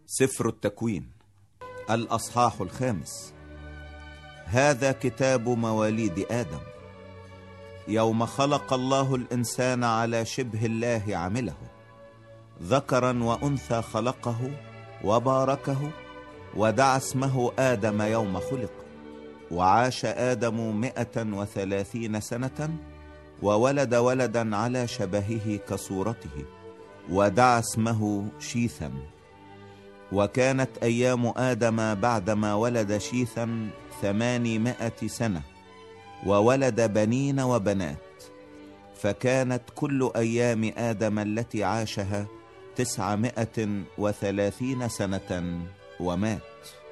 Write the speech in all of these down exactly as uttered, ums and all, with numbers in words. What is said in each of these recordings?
سفر التكوين الأصحاح الخامس. هذا كتاب مواليد آدم. يوم خلق الله الإنسان على شبه الله عمله، ذكرا وأنثى خلقه وباركه، ودعا اسمه آدم يوم خلق. وعاش آدم مئة وثلاثين سنة، وولد ولدا على شبهه كصورته، ودعا اسمه شيثا. وكانت أيام آدم بعدما ولد شيثا ثمانمائة سنة، وولد بنين وبنات، فكانت كل أيام آدم التي عاشها تسعمائة وثلاثين سنة ومات.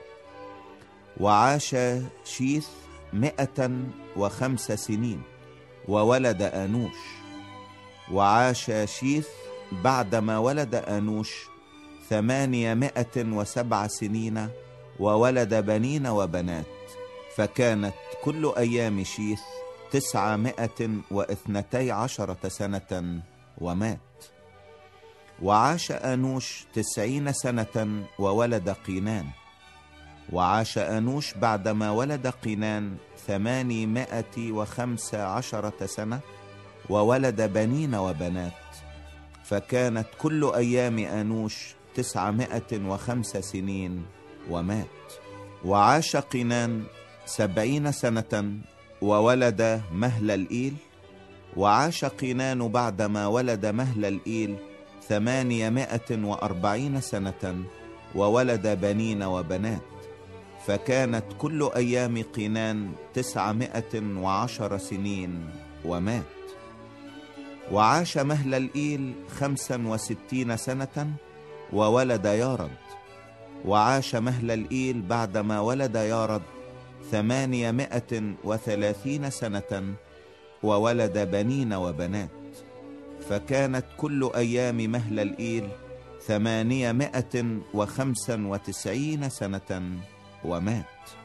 وعاش شيث مئة وخمس سنين، وولد آنوش. وعاش شيث بعدما ولد آنوش ثمانمائة وسبع سنين، وولد بنين وبنات، فكانت كل أيام شيث تسعمائة واثنتي عشرة سنة ومات. وعاش آنوش تسعين سنة، وولد قينان. وعاش آنوش بعدما ولد قينان ثمانمائة وخمس عشرة سنة، وولد بنين وبنات، فكانت كل أيام آنوش تسعمائة وخمس سنين ومات. وعاش قينان سبعين سنة، وولد مهللئيل. وعاش قينان بعدما ولد مهللئيل ثمانمائة وأربعين سنة، وولد بنين وبنات، فكانت كل أيام قينان تسعمائة وعشر سنين ومات. وعاش مهللئيل خمسا وستين سنة، وولد يارد. وعاش مهللئيل بعدما ولد يارد ثمانمائة وثلاثين سنة، وولد بنين وبنات، فكانت كل أيام مهللئيل ثمانمائة وخمسا وتسعين سنة ومات.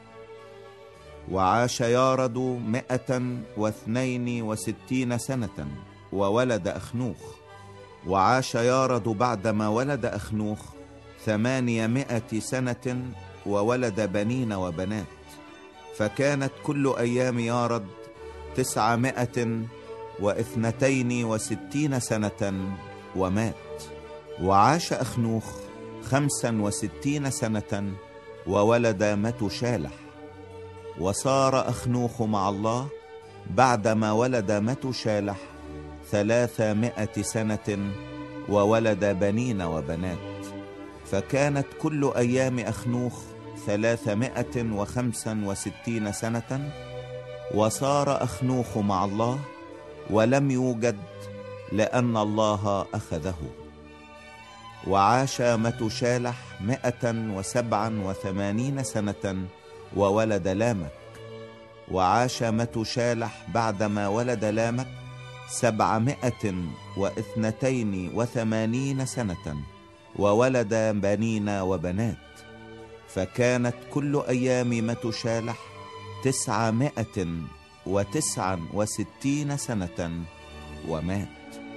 وعاش يارد مائة واثنين وستين سنة، وولد أخنوخ. وعاش يارد بعدما ولد أخنوخ ثمانمائة سنة، وولد بنين وبنات، فكانت كل أيام يارد تسعمائة واثنتين وستين سنة ومات. وعاش أخنوخ خمسا وستين سنة، وولد متوشالح. وصار أخنوخ مع الله بعدما ولد متوشالح ثلاثمائة سنة، وولد بنين وبنات، فكانت كل أيام أخنوخ ثلاثمائة وخمسا وستين سنة. وصار أخنوخ مع الله، ولم يوجد لأن الله أخذه. وعاش متوشالح مائة وسبعا وثمانين سنة، وولد لامك. وعاش متوشالح بعدما ولد لامك سبعمائة واثنتين وثمانين سنة، وولد بنين وبنات، فكانت كل أيام متوشالح تسعمائة وتسعا وستين سنة ومات.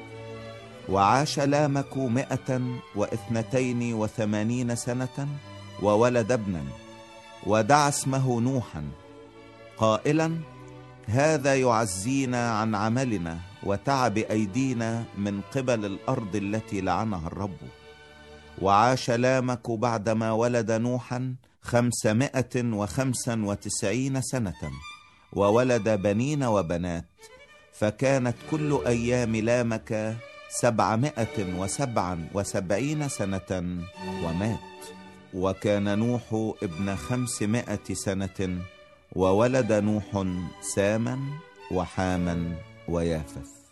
وعاش لامك مائة واثنتين وثمانين سنة، وولد ابنا، ودعا اسمه نوحا، قائلا: هذا يعزينا عن عملنا وتعب أيدينا من قبل الأرض التي لعنها الرب. وعاش لامك بعدما ولد نوحا خمسمائة وخمسا وتسعين سنة، وولد بنين وبنات، فكانت كل أيام لامك سبعمائة وسبعا وسبعين سنة ومات. وكان نوح ابن خمسمائة سنة، وولد نوح ساما وحاما ويافث.